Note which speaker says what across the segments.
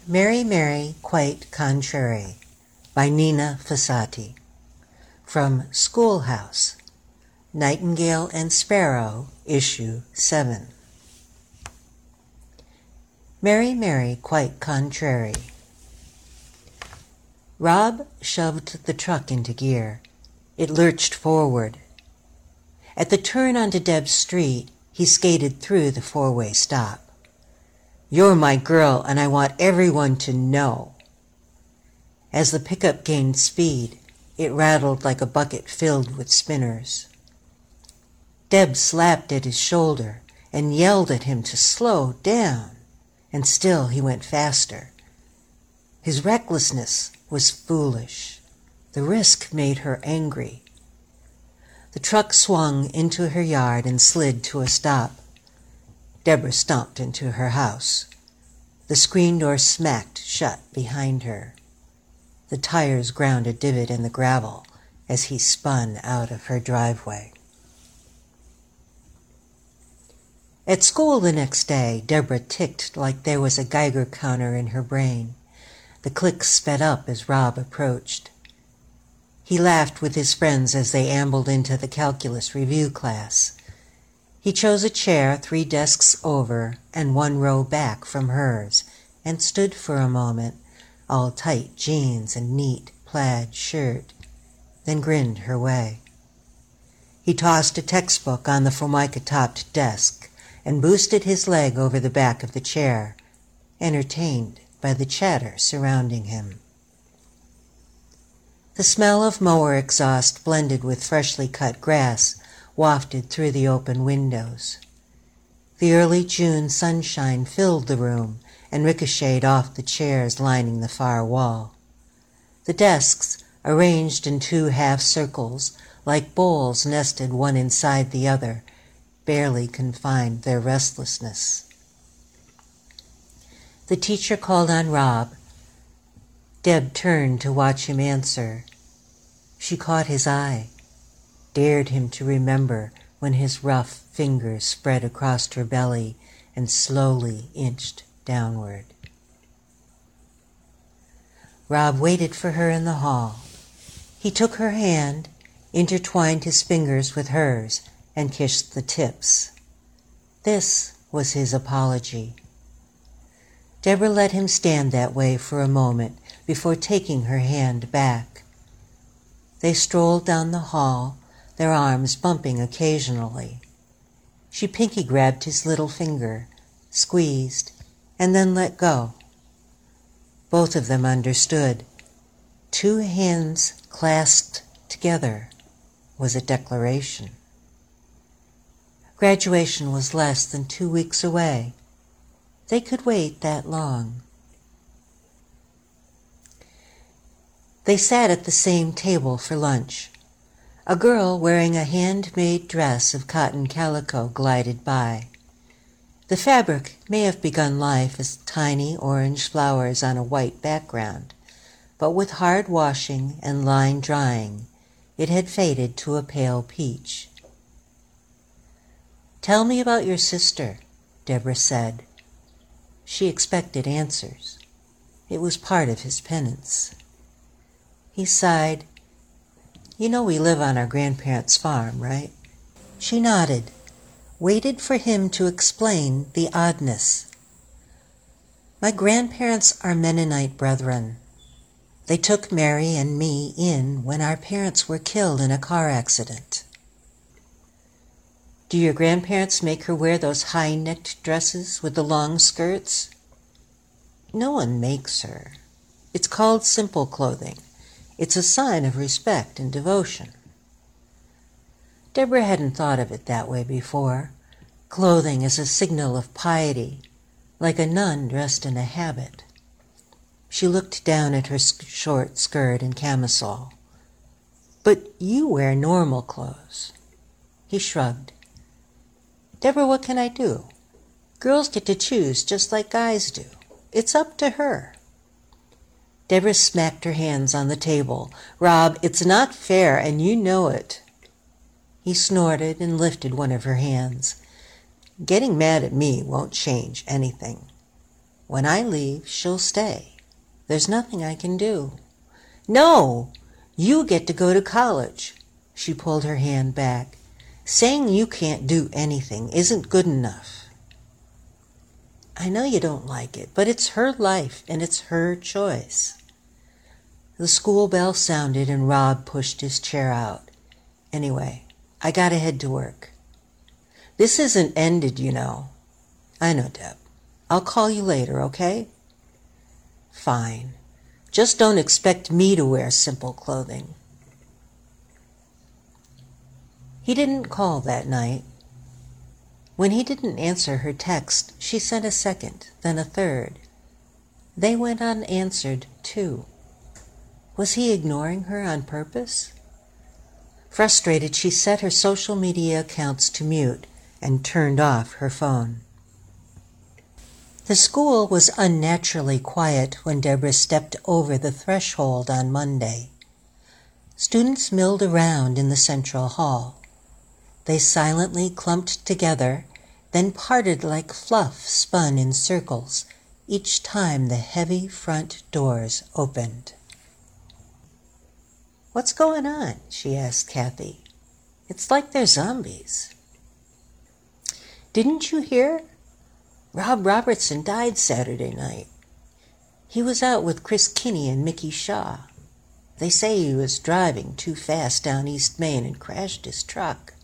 Speaker 1: Mary, Mary, Quite Contrary by Nina Fossati. From Schoolhouse, Nightingale and Sparrow, Issue 7. Mary, Mary, Quite Contrary. Rob shoved the truck into gear. It lurched forward. At the turn onto Deb's street, he skated through the four-way stop. "You're my girl, and I want everyone to know." As the pickup gained speed, it rattled like a bucket filled with spinners. Deb slapped at his shoulder and yelled at him to slow down, and still he went faster. His recklessness was foolish. The risk made her angry. The truck swung into her yard and slid to a stop. Deborah stomped into her house. The screen door smacked shut behind her. The tires ground a divot in the gravel as he spun out of her driveway. At school the next day, Deborah ticked like there was a Geiger counter in her brain. The clicks sped up as Rob approached. He laughed with his friends as they ambled into the calculus review class. He chose a chair 3 desks over and 1 row back from hers, and stood for a moment, all tight jeans and neat plaid shirt, then grinned her way. He tossed a textbook on the formica-topped desk and boosted his leg over the back of the chair, entertained by the chatter surrounding him. The smell of mower exhaust blended with freshly cut grass wafted through the open windows. The early June sunshine filled the room and ricocheted off the chairs lining the far wall. The desks, arranged in 2 half circles, like bowls nested one inside the other, barely confined their restlessness. The teacher called on Rob. Deb turned to watch him answer. She caught his eye, dared him to remember when his rough fingers spread across her belly and slowly inched downward. Rob waited for her in the hall. He took her hand, intertwined his fingers with hers, and kissed the tips. This was his apology. Deborah let him stand that way for a moment before taking her hand back. They strolled down the hall, their arms bumping occasionally. She pinky-grabbed his little finger, squeezed, and then let go. Both of them understood. 2 hands clasped together was a declaration. Graduation was less than 2 weeks away. They could wait that long. They sat at the same table for lunch. A girl wearing a handmade dress of cotton calico glided by. The fabric may have begun life as tiny orange flowers on a white background, but with hard washing and line drying, it had faded to a pale peach. "Tell me about your sister," Deborah said. She expected answers. It was part of his penance. He sighed. "You know we live on our grandparents' farm, right?" She nodded, waited for him to explain the oddness. "My grandparents are Mennonite Brethren. They took Mary and me in when our parents were killed in a car accident." "Do your grandparents make her wear those high-necked dresses with the long skirts?" "No one makes her. It's called simple clothing. It's a sign of respect and devotion." Deborah hadn't thought of it that way before. Clothing as a signal of piety, like a nun dressed in a habit. She looked down at her short skirt and camisole. "But you wear normal clothes." He shrugged. "Deborah, what can I do? Girls get to choose just like guys do. It's up to her." Deborah smacked her hands on the table. "Rob, it's not fair, and you know it." He snorted and lifted one of her hands. "Getting mad at me won't change anything." When I leave, she'll stay. There's nothing I can do. No! You get to go to college. She pulled her hand back. Saying you can't do anything isn't good enough. I know you don't like it, but it's her life and it's her choice. The school bell sounded and Rob pushed his chair out. Anyway, I gotta head to work. This isn't ended, you know. I know, Deb. I'll call you later, okay? Fine. Just don't expect me to wear simple clothing. He didn't call that night. When he didn't answer her text, she sent a second, then a third. They went unanswered, too. Was he ignoring her on purpose? Frustrated, she set her social media accounts to mute and turned off her phone. The school was unnaturally quiet when Deborah stepped over the threshold on Monday. Students milled around in the central hall. They silently clumped together, then parted like fluff spun in circles each time the heavy front doors opened. What's going on? She asked Kathy. It's like they're zombies. Didn't you hear? Rob Robertson died Saturday night. He was out with Chris Kinney and Mickey Shaw. They say he was driving too fast down East Main and crashed his truck.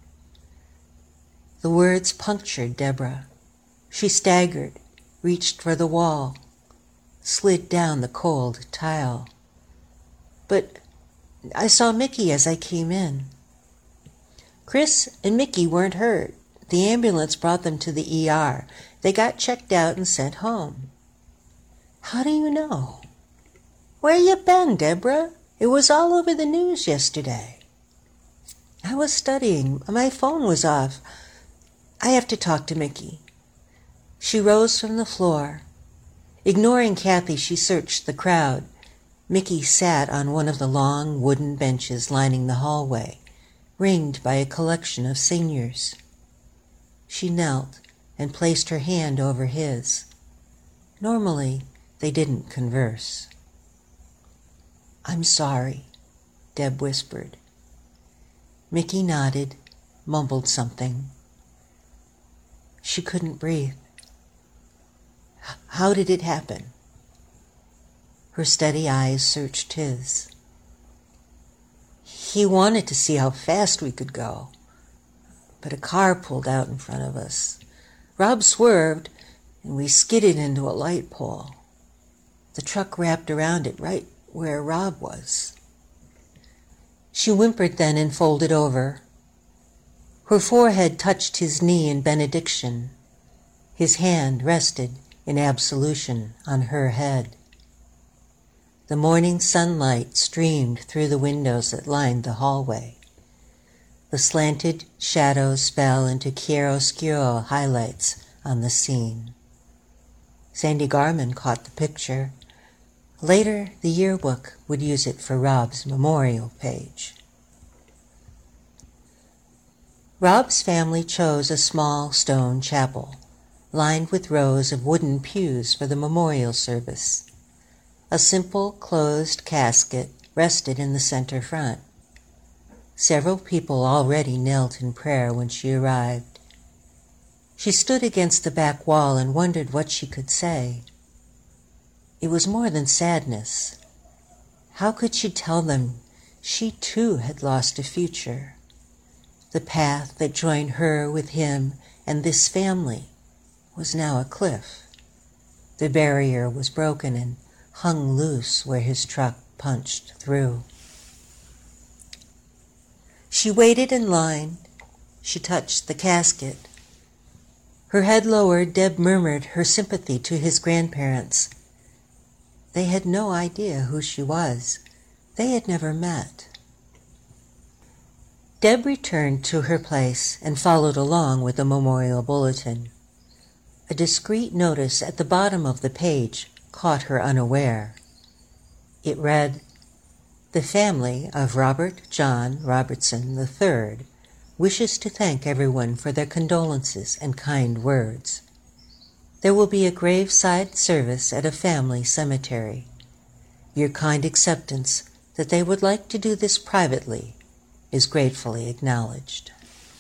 Speaker 1: The words punctured Deborah. She staggered, reached for the wall, slid down the cold tile. But I saw Mickey as I came in. Chris and Mickey weren't hurt. The ambulance brought them to the ER. They got checked out and sent home. How do you know? Where you been, Deborah? It was all over the news yesterday. I was studying. My phone was off. I have to talk to Mickey. She rose from the floor. Ignoring Kathy, she searched the crowd. Mickey sat on one of the long wooden benches lining the hallway, ringed by a collection of seniors. She knelt and placed her hand over his. Normally, they didn't converse. I'm sorry, Deb whispered. Mickey nodded, mumbled something. She couldn't breathe. How did it happen? Her steady eyes searched his. He wanted to see how fast we could go, but a car pulled out in front of us. Rob swerved, and we skidded into a light pole. The truck wrapped around it right where Rob was. She whimpered then and folded over. Her forehead touched his knee in benediction. His hand rested in absolution on her head. The morning sunlight streamed through the windows that lined the hallway. The slanted shadows fell into chiaroscuro highlights on the scene. Sandy Garman caught the picture. Later, the yearbook would use it for Rob's memorial page. Rob's family chose a small stone chapel, lined with rows of wooden pews for the memorial service. A simple closed casket rested in the center front. Several people already knelt in prayer when she arrived. She stood against the back wall and wondered what she could say. It was more than sadness. How could she tell them she too had lost a future? The path that joined her with him and this family was now a cliff. The barrier was broken and hung loose where his truck punched through. She waited in line. She touched the casket. Her head lowered, Deb murmured her sympathy to his grandparents. They had no idea who she was. They had never met. Deb returned to her place and followed along with the memorial bulletin. A discreet notice at the bottom of the page caught her unaware. It read, "The family of Robert John Robertson III wishes to thank everyone for their condolences and kind words." There will be a graveside service at a family cemetery. Your kind acceptance that they would like to do this privately is gratefully acknowledged.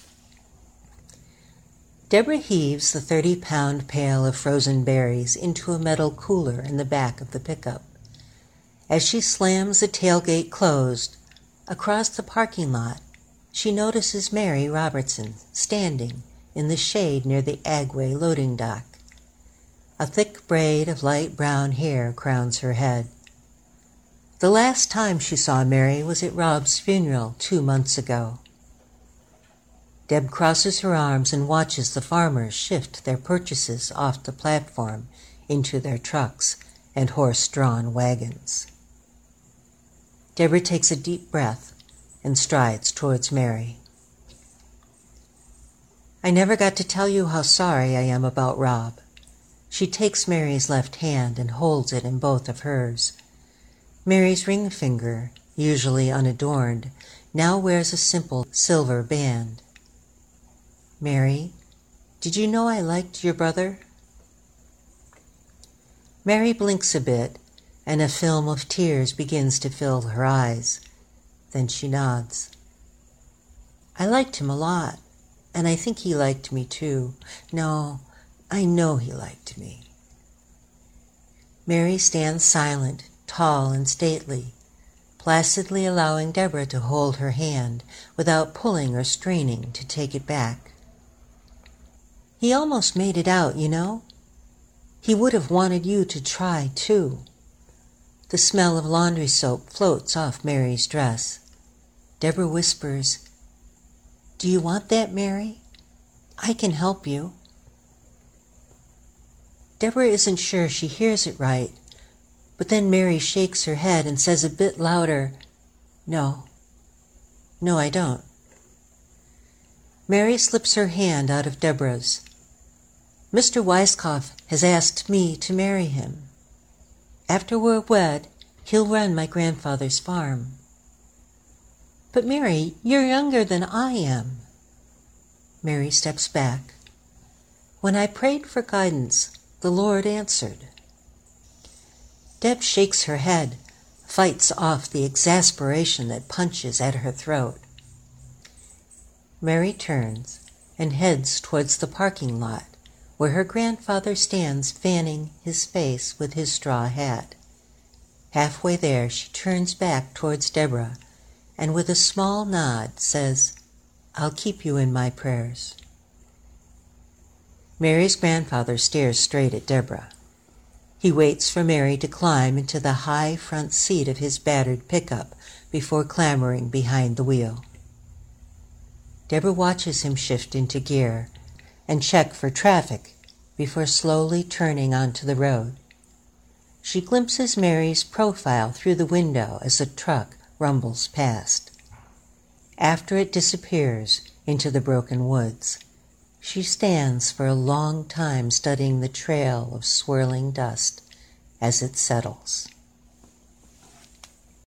Speaker 1: Deborah heaves the 30-pound pail of frozen berries into a metal cooler in the back of the pickup. As she slams the tailgate closed, across the parking lot, she notices Mary Robertson standing in the shade near the Agway loading dock. A thick braid of light brown hair crowns her head. The last time she saw Mary was at Rob's funeral 2 months ago. Deb crosses her arms and watches the farmers shift their purchases off the platform into their trucks and horse-drawn wagons. Deborah takes a deep breath and strides towards Mary. I never got to tell you how sorry I am about Rob. She takes Mary's left hand and holds it in both of hers. Mary's ring finger, usually unadorned, now wears a simple silver band. Mary, did you know I liked your brother? Mary blinks a bit, and a film of tears begins to fill her eyes. Then she nods. I liked him a lot, and I think he liked me too. No, I know he liked me. Mary stands silent, tall and stately, placidly allowing Deborah to hold her hand without pulling or straining to take it back. He almost made it out, you know. He would have wanted you to try, too. The smell of laundry soap floats off Mary's dress. Deborah whispers, Do you want that, Mary? I can help you. Deborah isn't sure she hears it right, but then Mary shakes her head and says a bit louder, No, I don't. Mary slips her hand out of Deborah's. Mr. Weiskopf has asked me to marry him. After we're wed, he'll run my grandfather's farm. But Mary, you're younger than I am. Mary steps back. When I prayed for guidance, the Lord answered. Deb shakes her head, fights off the exasperation that punches at her throat. Mary turns and heads towards the parking lot, where her grandfather stands fanning his face with his straw hat. Halfway there, she turns back towards Deborah and with a small nod says, I'll keep you in my prayers. Mary's grandfather stares straight at Deborah. He waits for Mary to climb into the high front seat of his battered pickup before clambering behind the wheel. Deborah watches him shift into gear and check for traffic before slowly turning onto the road. She glimpses Mary's profile through the window as the truck rumbles past. After it disappears into the broken woods, she stands for a long time studying the trail of swirling dust as it settles.